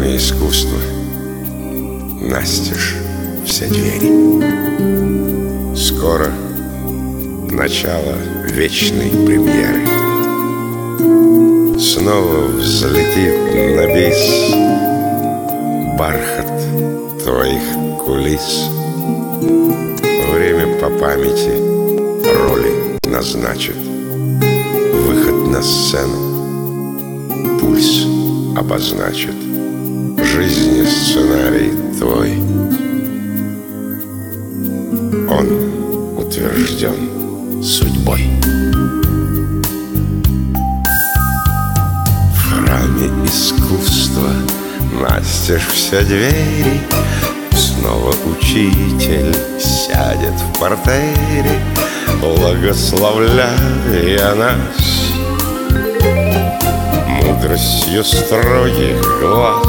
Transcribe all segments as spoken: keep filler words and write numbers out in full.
храме искусства настежь все двери. Скоро начало вечной премьеры. Снова взлетит на бис бархат твоих кулис. Время по памяти роли назначит. Выход на сцену пульс обозначит. Жизни сценарий твой, он утвержден судьбой. В храме искусства настежь все двери. Снова учитель сядет в партере, благословляя нас мудростью строгих глаз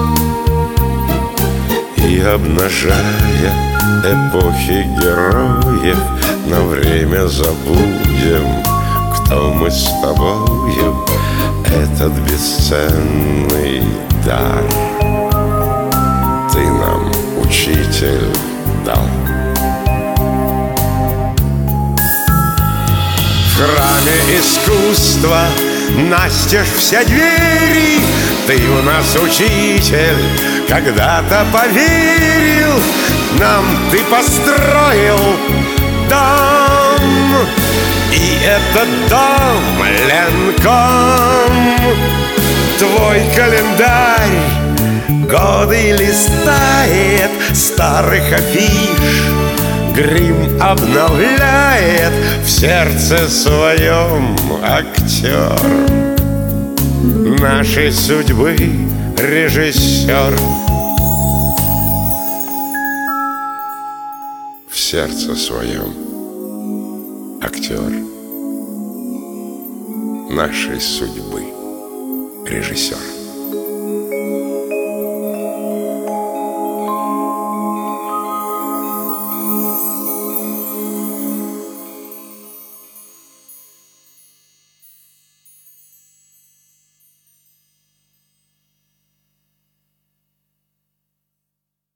и обнажая эпохи героев. На время забудем, кто мы с тобою, этот бесценный дар ты нам, учитель, дал. В храме искусства настежь все двери. Ты у нас, учитель, когда-то поверил. Нам ты построил дом, и этот дом Ленком. Твой календарь годы листает, старых афиш грим обновляет. В сердце своем актер нашей судьбы режиссер. В сердце своем актер нашей судьбы режиссер.